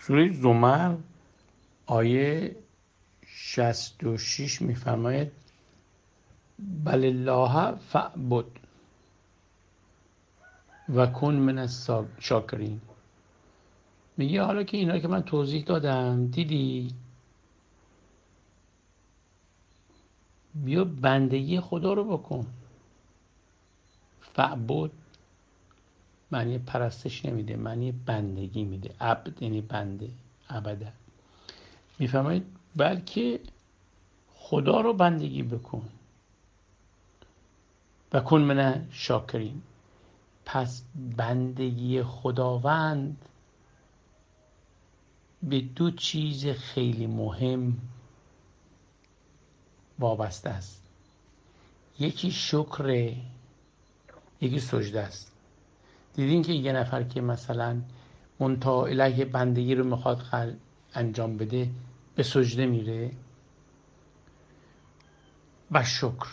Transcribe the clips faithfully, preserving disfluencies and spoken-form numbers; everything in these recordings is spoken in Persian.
سوره زمر آیه شصت و شش میفرماید بل الله فاعبد و کن من الشاکرین. میگه حالا که اینا که من توضیح دادم دیدی، بیا بندگی خدا رو بکن. فاعبد معنی پرستش نمیده، معنی بندگی میده. عبد یعنی بنده، عبده. میفرمایید بلکه خدا رو بندگی بکن و کن من شاکرین. پس بندگی خداوند به دو چیز خیلی مهم وابسته است. یکی شکر، یکی سجده است. دیدین که یه نفر که مثلا منتها الیه بندگی رو میخواد انجام بده به سجده میره. و شکر،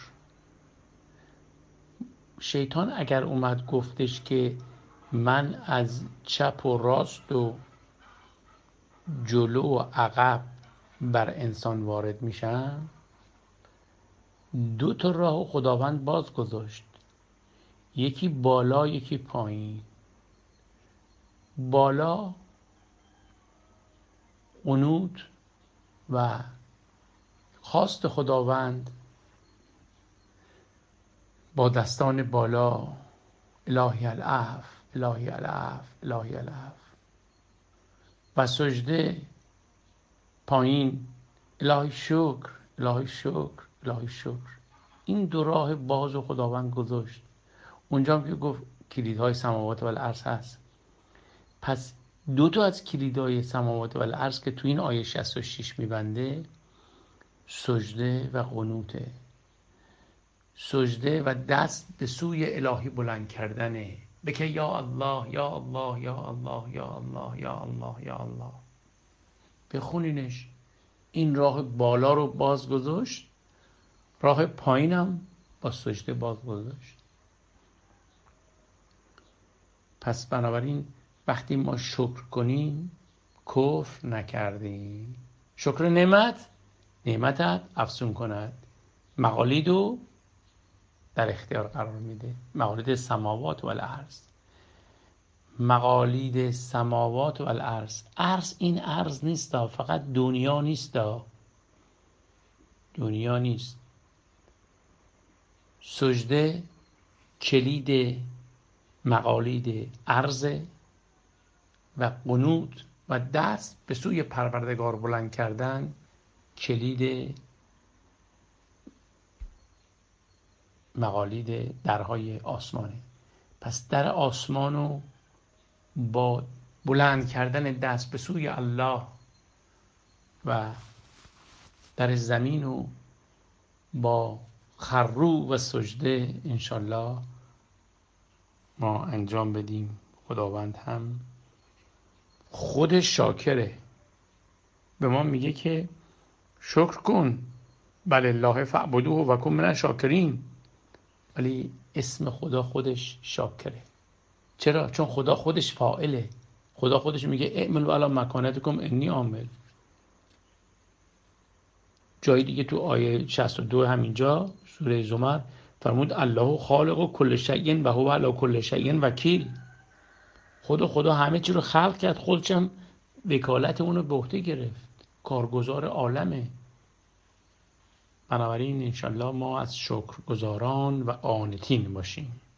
شیطان اگر اومد گفتش که من از چپ و راست و جلو و عقب بر انسان وارد میشم، دو تا راه خداوند باز گذاشت، یکی بالا یکی پایین. بالا قنوت و خواست خداوند با دستان بالا، الهی العفو الهی العفو الهی العفو. و سجده پایین، الهی شکر الهی شکر الهی شکر. این دو راه باز و خداوند گذاشت. اونجا هم که گفت کلیدهای سماوات و الارض هست. پس دو تا از کلیدهای سماوات و الارض که تو این آیه شصت و شش میبنده، سجده و قنوته. سجده و دست به سوی الهی بلند کردنه، بگه یا الله یا الله یا الله یا الله یا الله یا الله. بخونینش. این راه بالا رو باز گذاشت، راه پایینم با سجده باز گذاشت. پس بنابراین وقتی ما شکر کنیم کفر نکردیم. شکر نعمت، نعمتت افزون کند، مقالیدو در اختیار قرار میده. مقالید سماوات و الارض، مقالید سماوات و الارض. ارض این ارض نیست، فقط دنیا نیست، دنیا نیست. سجده کلید مقالید ارض و قنوت و دست به سوی پروردگار بلند کردن کلید مقالید درهای آسمانه. پس در آسمانو با بلند کردن دست به سوی الله و در زمینو با خرو و سجده انشالله ما انجام بدیم. خداوند هم خودش شاکره، به ما میگه که شکر کن، بل الله فاعبدوه و کن من الشاکرین. ولی اسم خدا خودش شاکره. چرا؟ چون خدا خودش فاعله. خدا خودش میگه اعملوا علی مکانتکم انی عامل. جای دیگه تو آیه شصت و دو همینجا سوره زمر فرمود الله خالق کل شیء و هو علی کل شیء وکیل. خدا خدا همه چی رو خلق کرد، خودش هم وکالت اون رو به عهده گرفت، کارگزار عالمه. بنابراین انشالله ما از شکرگزاران و قانتین باشیم.